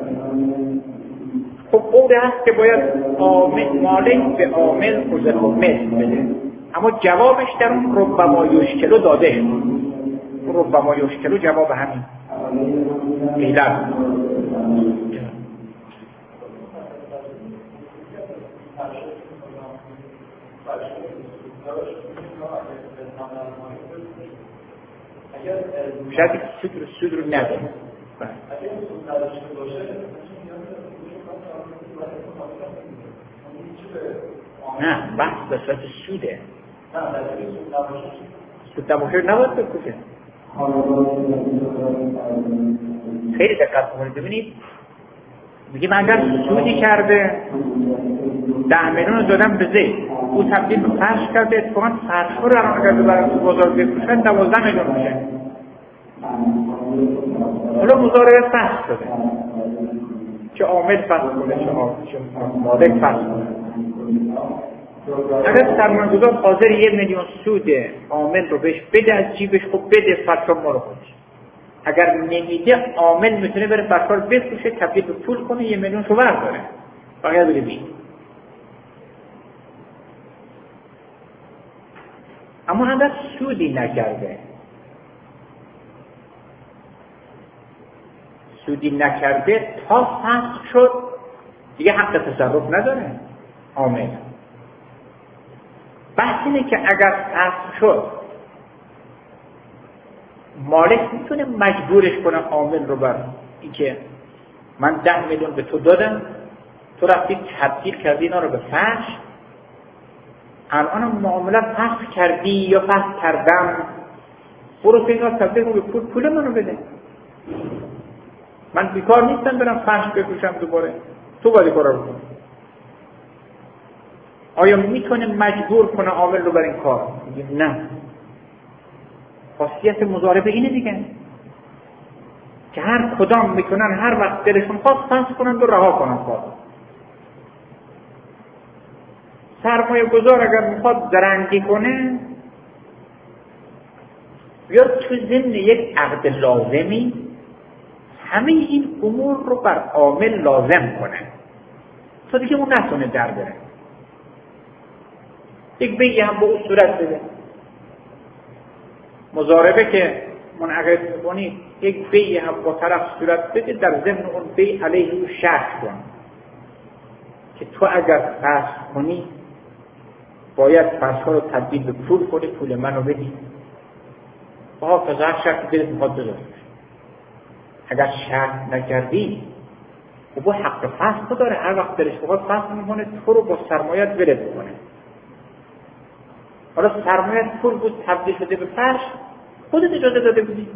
A: خب قول هست که باید مالک به عامل اجرت مثل بده، اما جوابش در اون ربما یشکلو داده شد. ربما یشکلو جواب همین قیلت. شاید سود رو نداره. نه بحث به صورت سوده. سود نباشه نباید بکشه. خیلی دقت کنید ببینید، میگیم اگر سودی کرده 10 میلیون رو دادم به زید، او تبدیل به فرش کرده، اتفاقا فرش رو الان اگر برای تو بازار بفروشن 12 میلیون میشه. حالا مضاربه فسخ شده، چه عامل فسخ کنه چه مالک فسخ کنه. اگر سرمایه‌گذار حاضر 1 میلیون سود عامل رو بهش بده از جیبش، خب بده فتوا ما رو خودش. اگر نمیده عامل میتونه بره فتوا رو بفروشه، تبدیل به پول کنه، 1 میلیون رو برداره، باید بده بید. اما اگر سودی نکرده، تا فسخ شد دیگه حق تصرف نداره عامل. بحث اینه که اگر فسخ شد مالک میتونه مجبورش کنه عامل رو بر اینکه من 10 میلیون به تو دادم، تو رفتی تبدیل کردی اینا رو به فرش، الان معامله فسخ کردی یا فسخ کردم، برو اینا تبدیل رو به پول منو بده. من بیکار نیستم برم فرش بفروشم دوباره، تو باید کار رو کنی. آیا میتونه مجبور کنه عامل رو بر این کار؟ نه. خاصیت مضاربه اینه دیگه که هر کدام میتونن هر وقت دلشون خواست فسخ کنن و رها کنن کار. سرمایه گذار اگر میخواد درنگی کنه یا تو ضمن یک عقد لازمی همه این امور رو بر عامل لازم کنه تا دیگه اون نتونه در بره. یک بیعی هم به اون صورت بده. مضاربه که منعقد میکنید یک بیعی هم با طرف صورت بده، در ضمن اون بیع علیه او شرط کن که تو اگر فسخ کنی باید فسخ رو تبدیل به پول کنی، پول منو بدی. هر شرط دلت میخواد بذاری. اگر شرط نکردی و با حق فسخ داره، هر وقت دلش بخواد فسخ میکنه، تو رو با سرمایت ولد میکنه. حالا سرمایت پول بود تبدیل شده به فرش، خودت اجازه داده بودی.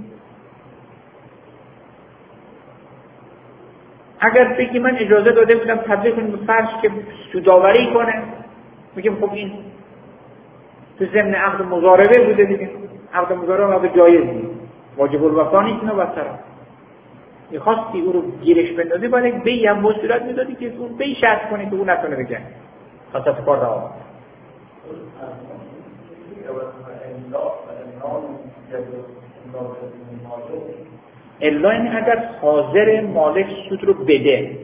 A: اگر بگی من اجازه داده بودم تبدیل کنیم به فرش که سوداوری کنه، میگیم خب این تو ضمن عقد مضاربه بوده دیگه. عقد مضاربه عقد جایز نیست، واجب الوفا نیست. اینو بسرم میخواستی او رو گیرش بندازی، باید یک بیعی هم صورت میدادی که اون بیع شرط کنی که اون نتونه بگه خاصت کار را. الا این اگر حاضر مالک سود رو بده،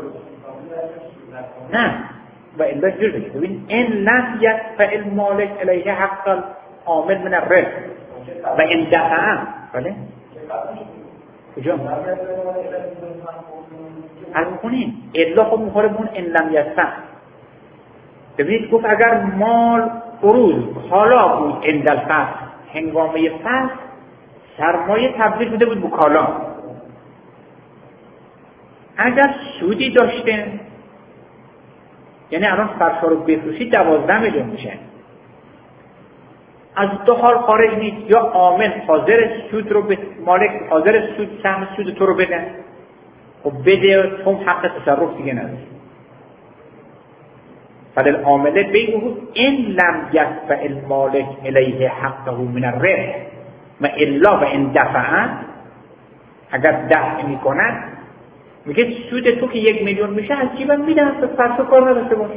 A: نه و الا جور بگید ببین ان لم یدفع المالک الیه حق العامل من الربح و ان دفع. بله کجا الان کنین الا خب مخالف اون ان لم یدفع. ببینید گفت اگر مال قروض کالا بود عند الفسخ، هنگامه فسخ سرمایه تبدیل شده بود به کالا. اگر سودی داشته، یعنی الان فرشا رو بفروشی 12 میلیون میشه، از دو حال خارج نیست، یا عامل حاضر سود رو به مالک حاضر سود سهم سود تو رو بده، خب بده، تو حق تصرف دیگه نداری. فللعامل بیعه ان لم یدفع المالک الیه حقه من الربح و الا و ان دفع، اگر دفع میکند میگه سود تو که 1 میلیون میشه از جیبم میدم، به فرشو کار نداشته باش.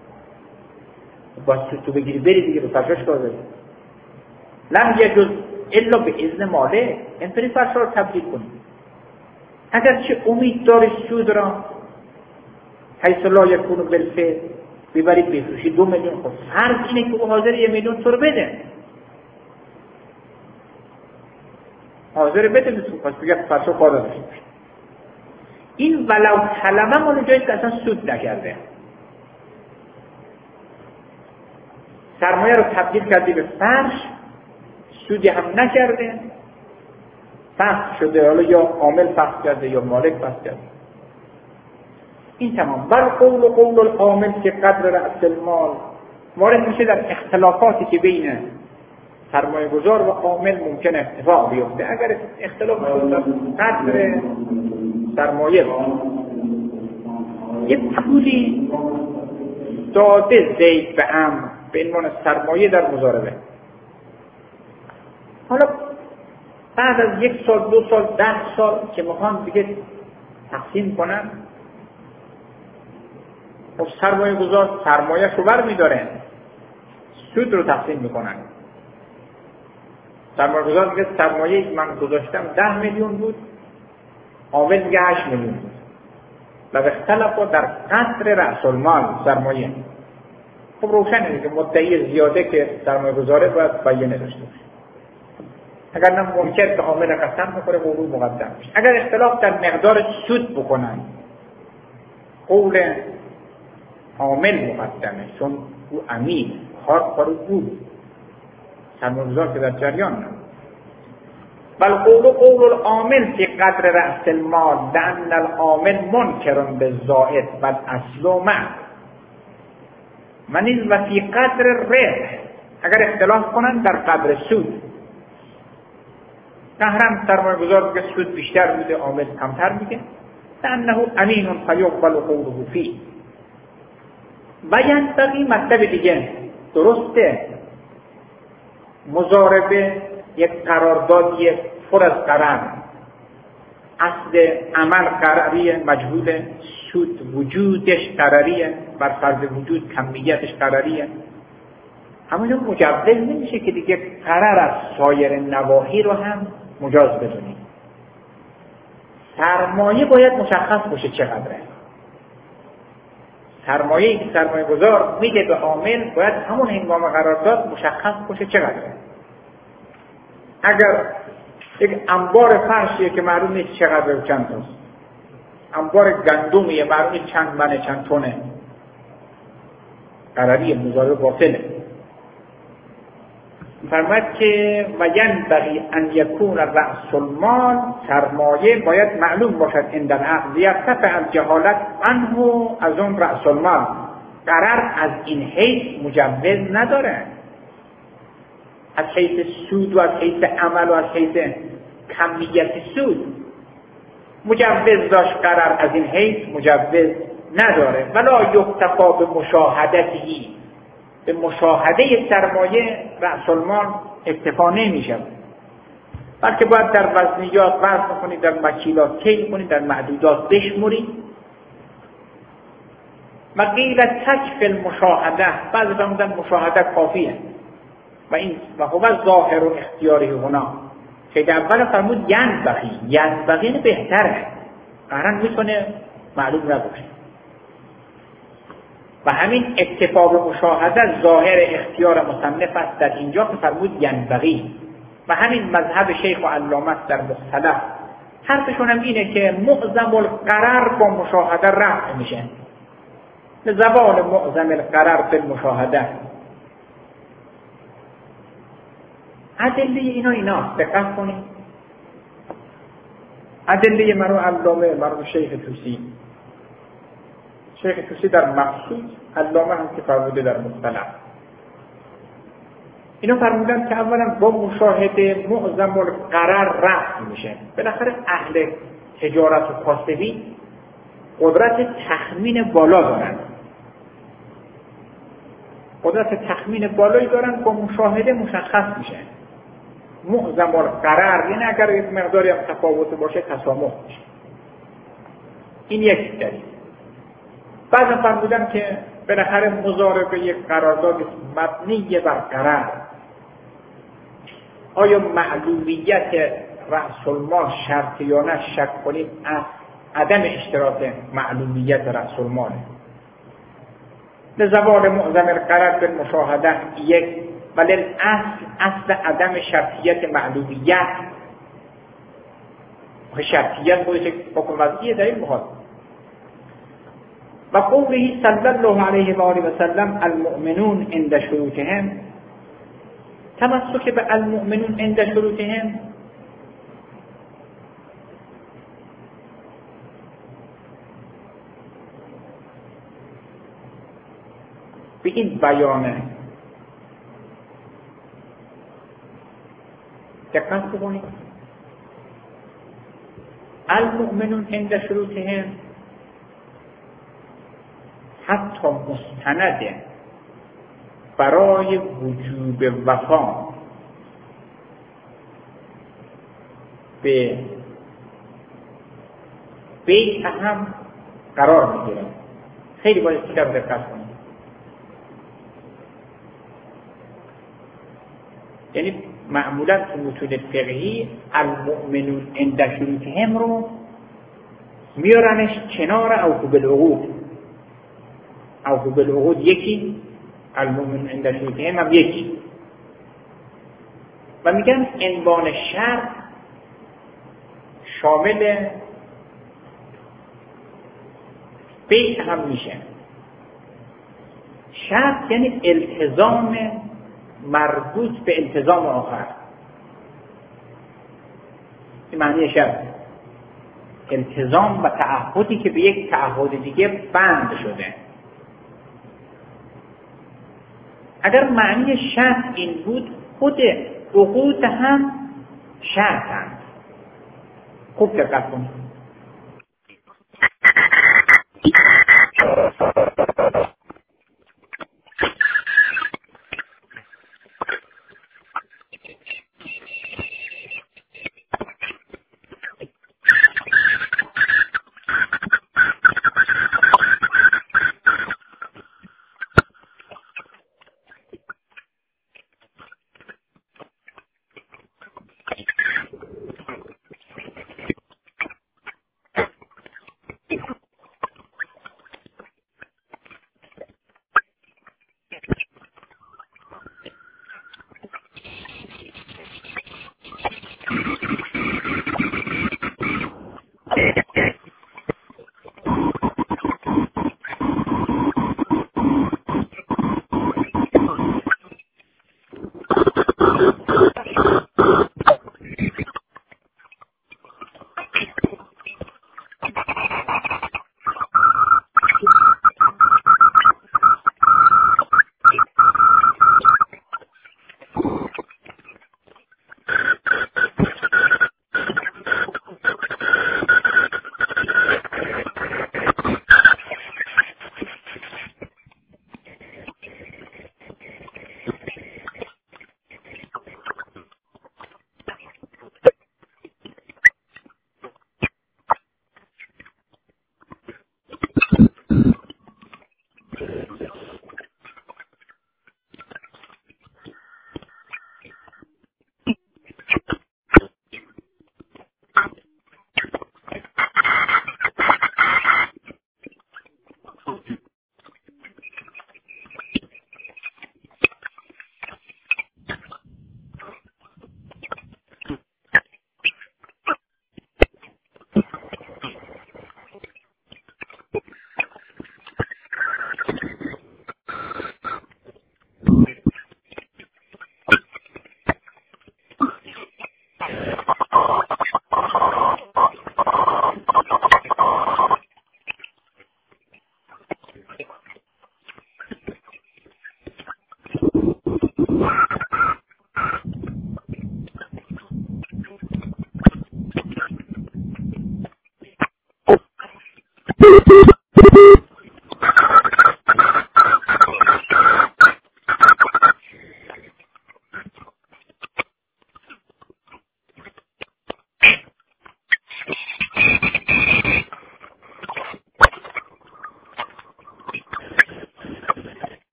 A: باید سود تو بگیری بری دیگه، به فرشوش کار داری. لم یجوز الا به اذن مالک، اینطوری فرشو رو تبدیل کنی. اگر چه امید داری سود را حیث لا یکون بالفعل ببری بفروشی 2 میلیون، خب فرض اینه که او حاضر 1 میلیون تو رو بده، حاضر بده بسو، پس بگه فرشو کار داشته باش. این ولو کلمه مال جایی که اصلا سود نکرده، سرمایه رو تبدیل کردی به فرش، سودی هم نکرده، فسخ شده، حالا یا عامل فسخ کرده یا مالک فسخ کرده. این تمام. بر قول العامل که قدر رأس المال وارد میشه در اختلافاتی که بین سرمایه گذار و عامل ممکن اتفاق بیفته. اگر اختلاف در قدر سرمایه یه پولی داده زید به عمرو به عنوان سرمایه در مضاربه، حالا بعد از 1 سال 2 سال 10 سال که میخوان دیگه تقسیم کنن، خب سرمایه گذار سرمایه شو بر میداره، سود رو تقسیم میکنن. سرمایه گذار میگه سرمایه من گذاشتم 10 میلیون بود، عامل میگه 8 میلیون بود و اختلاف در قدر رأس المال سرمایه. خب روشنه دیگه مدعی زیاده که سرمایه گذاره باید بیانه داشته باشه، اگر نه ممکن که عامل قسم بخوره قول مقدم بشه. اگر اختلاف در مقدار سود بکنن قول عامل مقدمه، چون او امین خاص بر او سرمایه گذار که در جریان نه. بل قول العامل فی قدر رأس المال لأن العامل منکر بالزائد بل اصل من و فی قدر ربح، اگر اختلاف کنن در قدر سود، قهرم سرمایه گذار میگه سود بیشتر بوده، عامل کمتر میگه، لأنه امین فیقبل قوله فیه. و ینبغی مطلب دیگه، درسته مضاربه یک قراردادی پر از قرار، اصل عمل قراریه، مجهول سود وجودش قراریه، بر فرض وجود کمیتش قراریه، اما اینو مجوز نمیشه که دیگه قرار از سایر نواحی رو هم مجاز بدونیم. سرمایه باید مشخص باشه چقدره. سرمایه‌ای که سرمایه گذار میده به عامل باید همون هنگام قرارداد مشخص باشه چقدره. اگر یک انبار فرشیه که معلوم نیست چقدر و چند تاست، انبار گندمیه معلوم نیست چند منه چند تونه، قراری مضاربه باطله. فرماید که و ینبغی ان یکون رأس المال، سرمایه باید معلوم باشد عند العقد یرتفع الجهالت عنه، از اون رأس المال قرار از این حیث مجوز نداره، از حیث سود و از حیث عمل و از حیث کمیت سود مجوز داشت، قرار از این حیث مجوز نداره. ولا یکتفا به مشاهدتی، به مشاهده سرمایه رأس المال اکتفا نمیشه، بلکه باید در وزنیات وزن کنید، در مکیلات کیل کنید، در معدودات بشمرید. و قیل تکفی المشاهده، بعضی فرمودن مشاهده کافیه و این و هو ظاهر و اختیاری هنا. که اول فرمود ینبغی بهتره، قرن میتونه معلوم نباشه و همین اکتفا به مشاهده ظاهر اختیار مصنف است در اینجا که فرمود ینبغی، و همین مذهب شیخ و علامه در مختلف حرفشون هم اینه که معظم القرار با مشاهده رفع میشه، به زبان معظم القرار به مشاهده. ادله اینا دقت کنید، ادله مرو علامه مرو شیخ توسی، شیخ توسی در مقصود، علامه هم که فرموده در مصطلح. اینا فرمودن که اولا با مشاهده معظم القرار رفع میشه. بالاخره اهل تجارت و کاسبی قدرت تخمین بالا دارن، قدرت تخمین بالایی دارن، با مشاهده مشخص میشه. معظم القرار، یعنی اگر یک مقداری هم تفاوت باشه تسامح میشه. این یک دلیل. بعضا فرمودن که بالاخره مضاربه یک قرارداد مبنی بر قرار. آیا معلومیت رأس المال شرط یا نه شک کنیم از عدم اشتراط معلومیت رأس الماله. لزوال معظم القرار به مشاهده یک، ولی اصل عدم شرطیت معلومیت و شرطیت خودش حکم وضعی دلیل میخواد. و قوله صلی الله علیه و آله و سلم المؤمنون عند شروطهم، تمسک به المؤمنون عند شروطهم به این بیانه دقت بکنید. المؤمنون عند شروطهم حتی مستنده برای وجوب وفا به بیع هم قرار میگیره. خیلی باید بیشتر دقت کنید. یعنی معمولا تو متون فقهی المؤمنون عند شروطهم رو میارنش کنار اوفوا بالعقود. اوفوا بالعقود یکی، المؤمنون عند شروطهم هم یکی، و میگن عنوان شرط شامل بیع هم میشه. شرط یعنی التزام مربوط به التزام آخر. این معنی شرط، التزام و تعهدی که به یک تعهد دیگه بند شده. اگر معنی شرط این بود، خود عقود هم شرطند. خوب دقت کنید.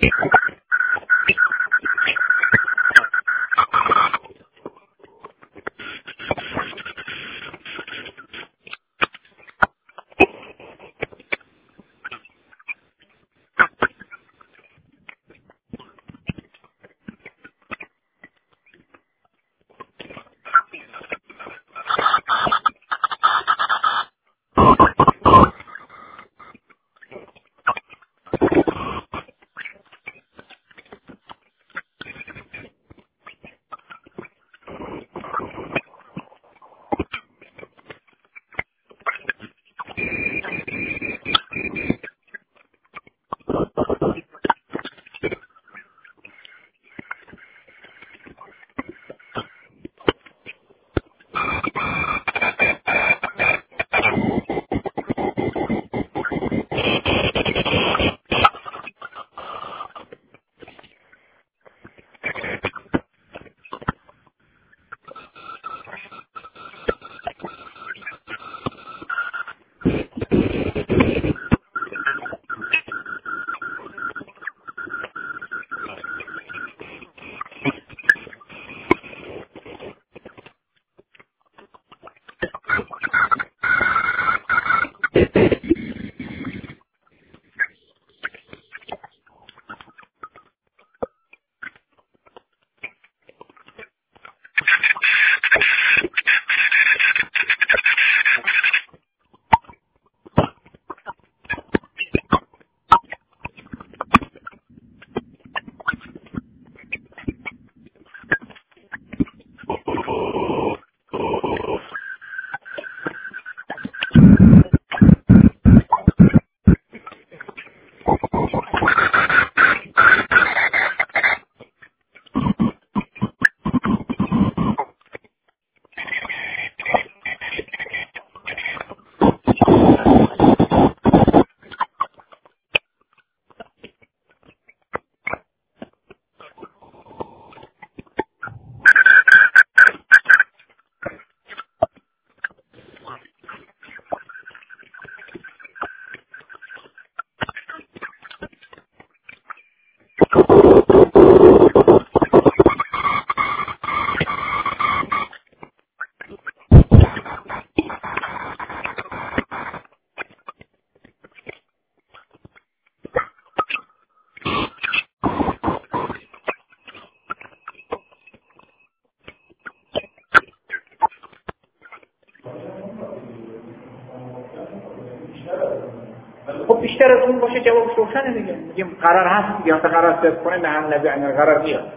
A: خب بیشتر از اون باشه جوابش روشنه دیگه. میگیم قرار هست یا قرار صرف کنه نه هم نبی عن قرار میاد.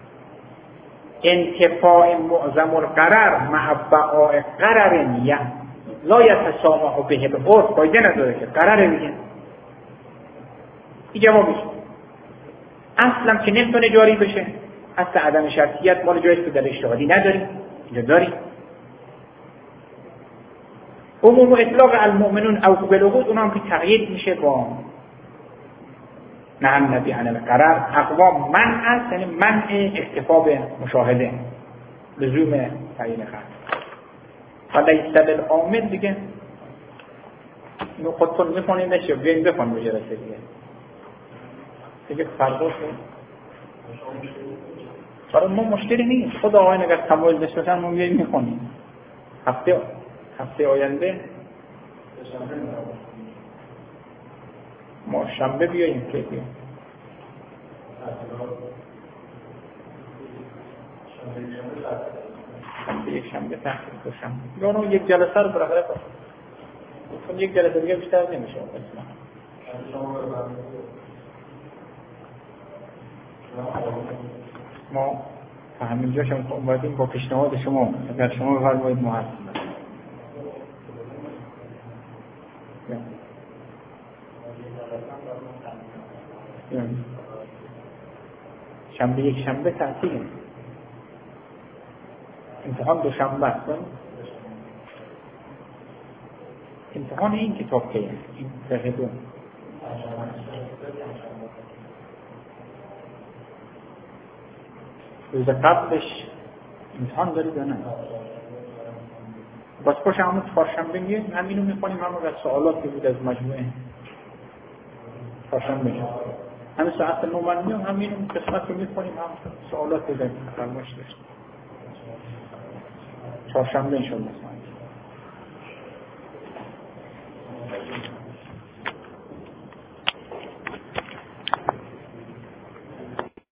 A: انتفاع معظم القرار مع بقاء قرار نیه لا یتسامح به العرف فایده نداره که قراره دیگه. این جوابش اصلا که نمیتونه جاری بشه. اصلا عدم شرطیت مال جایست که در اشتغالی نداریم اینجا داریم. عموم اطلاق المؤمنون او بالعقود اونها هم که تقیید میشه با نهی نبی عن القرار. اقوام منع است، یعنی منع اکتفا به مشاهده لزوم تعیین خط. حالا ایستدل عامل دیگه اینو خودتون میخونید نشه بیاین بخون به جلسه دیگه فرقاش برای ما مشکلی نیست. خود آقایان اگر تمایل داشته باشن ما بیاین میخونیم. هفته آینده ما شنبه بیاییم که بیاییم یک شنبه تحصیل دو شنبه یا اونو یک جلسه رو برای کنیم چون یک جلسه دیگه بیشتر نمیشه. ما همینجا شما اومدیم با پیشنهاد شما اگر شما بفرمایید ما هستیم. شنبه یک شنبه تعطیل امتحان دو شنبه است. امتحان این کتاب که این دقیقه دو روز قبلش امتحان دارید یا نه؟ باز باشه همون چهارشنبه میگه همینو میخونیم همون از سوالات که بود از مجموعه چهارشنبه همین ساعت 9 من میام همین قسمت رو می‌خونیم، هم سوالات بزنیم فرمایش داشتیم. چهارشنبه ان شاء الله.